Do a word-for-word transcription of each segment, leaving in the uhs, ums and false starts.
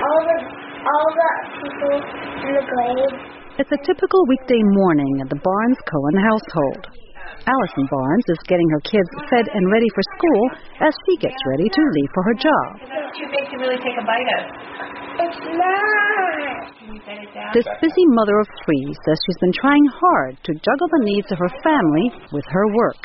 all the all the people in the grade. It's a typical weekday morning at the Barnes-Cohen household. Allison Barnes is getting her kids fed and ready for school as she gets ready to leave for her job. It's too big to really take a bite of. It's not. Can you set it down? This busy mother of three says she's been trying hard to juggle the needs of her family with her work.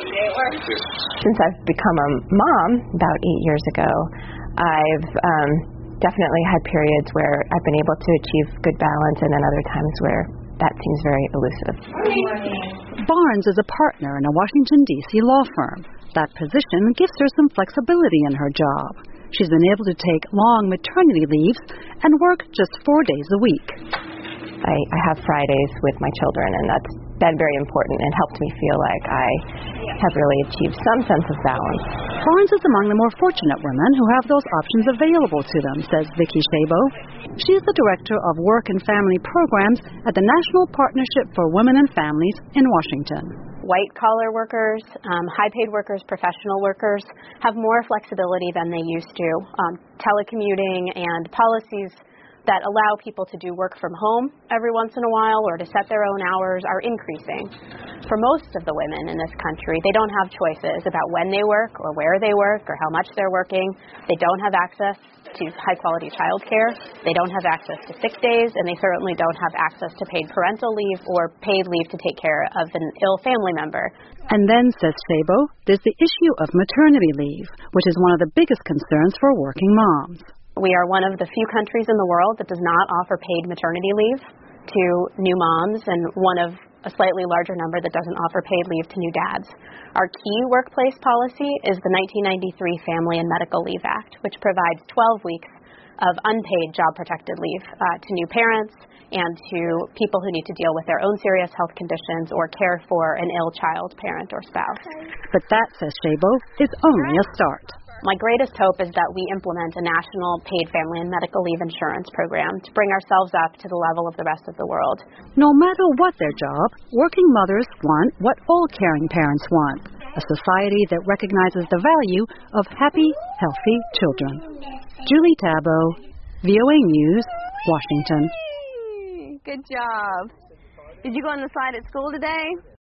Since I've become a mom about eight years ago, I've um, definitely had periods where I've been able to achieve good balance, and then other times where that seems very elusive. Barnes is a partner in a Washington, D C law firm. That position gives her some flexibility in her job. She's been able to take long maternity leaves and work just four days a week. I, I have Fridays with my children, and that's been very important and helped me feel like I have really achieved some sense of balance. Barnes is among the more fortunate women who have those options available to them, says Vicki Szabo. She's the director of Work and Family Programs at the National Partnership for Women and Families in Washington. White-collar workers, um, high-paid workers, professional workers have more flexibility than they used to. Um, telecommuting and policies that allow people to do work from home every once in a while or to set their own hours are increasing. For most of the women in this country, they don't have choices about when they work or where they work or how much they're working. They don't have access to high-quality child care. They don't have access to sick days, and they certainly don't have access to paid parental leave or paid leave to take care of an ill family member. And then, says Szabo, there's the issue of maternity leave, which is one of the biggest concerns for working moms. We are one of the few countries in the world that does not offer paid maternity leave to new moms, and one of a slightly larger number that doesn't offer paid leave to new dads. Our key workplace policy is the nineteen ninety-three Family and Medical Leave Act, which provides twelve weeks of unpaid job-protected leave uh, to new parents and to people who need to deal with their own serious health conditions or care for an ill child, parent, or spouse. But that, says Szabo, is only a start. My greatest hope is that we implement a national paid family and medical leave insurance program to bring ourselves up to the level of the rest of the world. No matter what their job, working mothers want what all caring parents want, a society that recognizes the value of happy, healthy children. Julie Tabo, V O A News, Washington. Good job. Did you go on the slide at school today?